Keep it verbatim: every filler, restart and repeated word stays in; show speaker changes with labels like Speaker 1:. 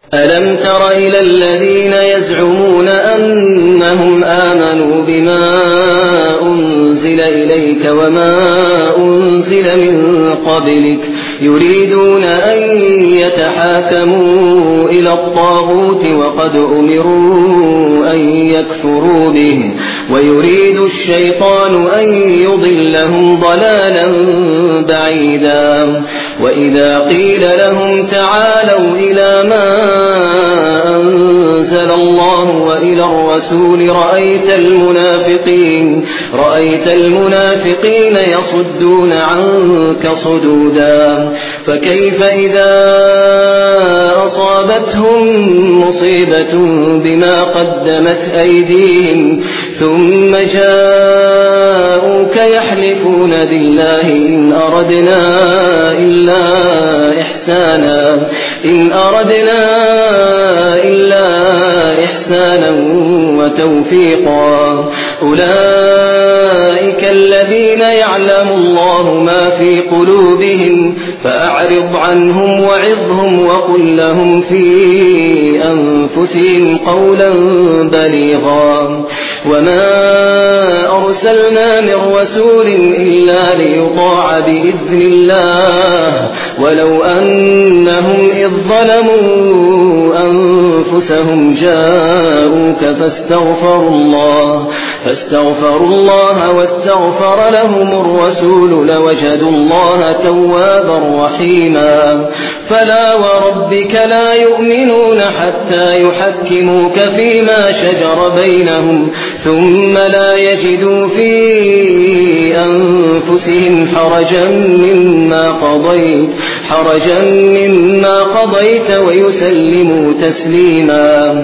Speaker 1: ألم تر إلى الذين يزعمون أنهم آمنوا بما أنزل إليك وما أنزل من قبلك يريدون أن يتحاكموا إلى الطاغوت وقد أمروا أن يكفروا به ويريد الشيطان أن يضلهم ضلالا بعيدا وإذا قيل لهم تعالوا إلى ما أنزل الله وإلى الرسول رأيت المنافقين رأيت المنافقين يصدون عنك صدودا فكيف إذا أصابتهم مصيبة بما قدمت أيديهم ثم جاءوك يحلفون بالله إن أردنا إلا إحسانا إن أردنا إلا إحسانا وتوفيقا أولئك الذين يعلم الله ما في قلوبهم فأعرض عنهم وعظهم وقل لهم في أنفسهم قولا بليغا وما أرسلنا من رسول إلا ليطاع بإذن الله ولو أنهم إذ ظلموا أنفسهم جاءوك فاستغفروا الله فاستغفروا الله واستغفر لهم الرسول لوجدوا الله توابا رحيما فلا وربك لا يؤمنون حتى يحكموك فيما شجر بينهم ثم لا يجدوا في أنفسهم حرجا مما قضيت حرجا مما قضيت ويسلموا تسليما.